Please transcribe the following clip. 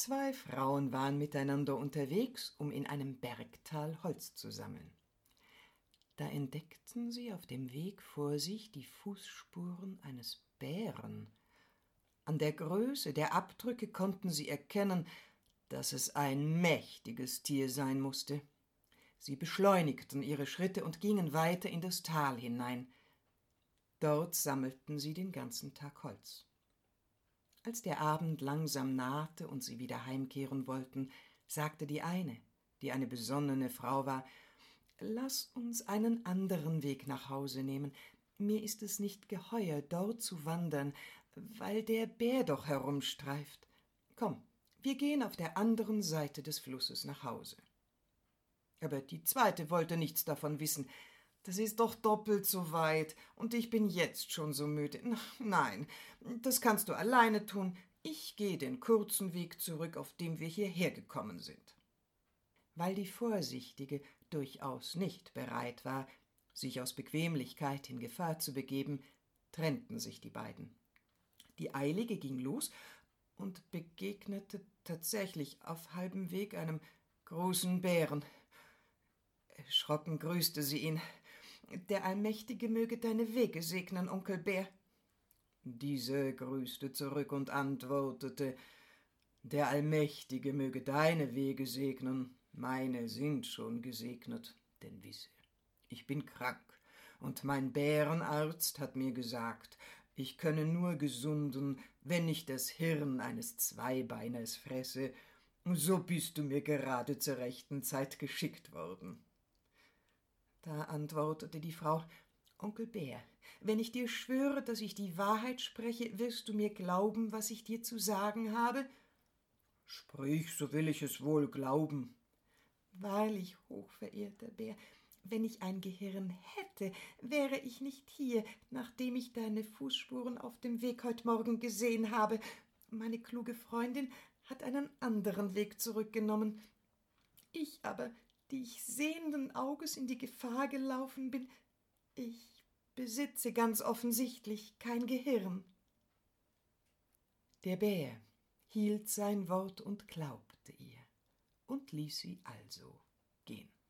2 Frauen waren miteinander unterwegs, um in einem Bergtal Holz zu sammeln. Da entdeckten sie auf dem Weg vor sich die Fußspuren eines Bären. An der Größe der Abdrücke konnten sie erkennen, dass es ein mächtiges Tier sein musste. Sie beschleunigten ihre Schritte und gingen weiter in das Tal hinein. Dort sammelten sie den ganzen Tag Holz. Als der Abend langsam nahte und sie wieder heimkehren wollten, sagte die eine besonnene Frau war: »Lass uns einen anderen Weg nach Hause nehmen. Mir ist es nicht geheuer, dort zu wandern, weil der Bär doch herumstreift. Komm, wir gehen auf der anderen Seite des Flusses nach Hause.« Aber die zweite wollte nichts davon wissen. »Das ist doch doppelt so weit, und ich bin jetzt schon so müde. Nein, das kannst du alleine tun. Ich gehe den kurzen Weg zurück, auf dem wir hierher gekommen sind.« Weil die Vorsichtige durchaus nicht bereit war, sich aus Bequemlichkeit in Gefahr zu begeben, trennten sich die beiden. Die Eilige ging los und begegnete tatsächlich auf halbem Weg einem großen Bären. Erschrocken grüßte sie ihn. »Der Allmächtige möge deine Wege segnen, Onkel Bär.« Dieser grüßte zurück und antwortete: »Der Allmächtige möge deine Wege segnen, meine sind schon gesegnet, denn wisse, ich bin krank, und mein Bärenarzt hat mir gesagt, ich könne nur gesunden, wenn ich das Hirn eines Zweibeiners fresse, so bist du mir gerade zur rechten Zeit geschickt worden.« Da antwortete die Frau: »Onkel Bär, wenn ich dir schwöre, dass ich die Wahrheit spreche, wirst du mir glauben, was ich dir zu sagen habe?« »Sprich, so will ich es wohl glauben.« »Wahrlich, hochverehrter Bär, wenn ich ein Gehirn hätte, wäre ich nicht hier, nachdem ich deine Fußspuren auf dem Weg heut Morgen gesehen habe. Meine kluge Freundin hat einen anderen Weg zurückgenommen. Ich aber, die ich sehenden Auges in die Gefahr gelaufen bin, ich besitze ganz offensichtlich kein Gehirn.« Der Bär hielt sein Wort und glaubte ihr und ließ sie also gehen.